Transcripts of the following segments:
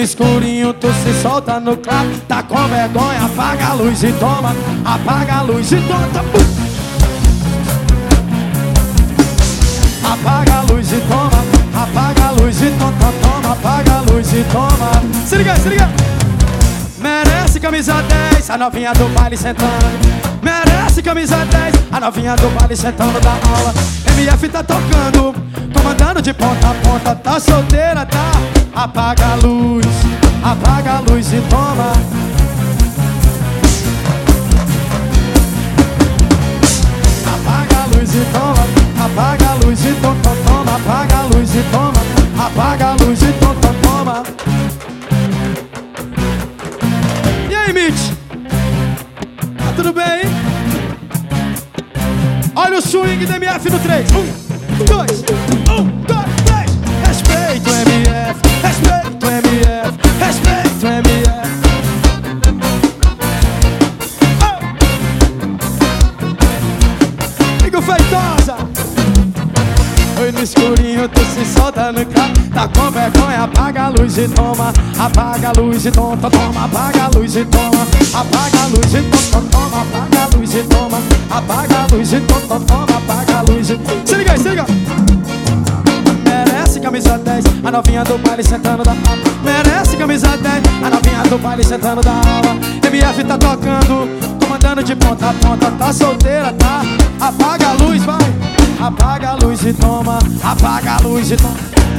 No escurinho tu se solta no claro. Tá com vergonha, apaga a luz e toma. Apaga a luz e toma. Apaga a luz e toma. Apaga a luz e toma, toma. Apaga a luz e toma. Se liga, se liga. Merece camisa 10, a novinha do baile sentando. Merece camisa 10, a novinha do baile sentando da aula. MF tá tocando, comandando de ponta a ponta. Tá solteira, tá? Apaga a luz e toma. Apaga a luz e toma. Apaga a luz e toma, toma. Apaga a luz e toma. Apaga a luz e toma, toma. E aí, Mitch? Tá tudo bem, hein? Olha o swing do MF no 3. 1, 2, 3. Respeito o MF, respeito o MF, respeito o MF. Liga Feitosa. Oi, no escurinho tu se solta no carro. Tá com vergonha, apaga a luz e toma. Apaga a luz e toma, toma. Apaga a luz e toma. Apaga a luz e toma, toma. Apaga a luz e toma. Apaga a luz e toma, toma. Apaga a luz e toma. Se liga aí, se liga. Merece camisa 10, a novinha do baile sentando da aula. Merece camisa 10, a novinha do baile sentando da aula. MF tá tocando, comandando de ponta a ponta. Tá solteira, tá? Apaga a luz, vai. Apaga a luz e toma. Apaga a luz e toma.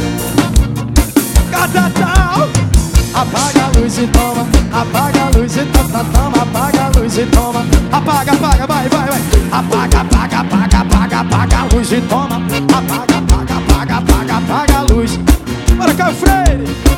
Catatal. Apaga a luz e toma. Apaga a luz e toma, toma. Apaga a luz e toma. Apaga, apaga, vai, vai, vai. Apaga, apaga, apaga, apaga. Apaga a luz e toma. Apaga, apaga, apaga, apaga. Apaga a luz. Bora, Caio Freire.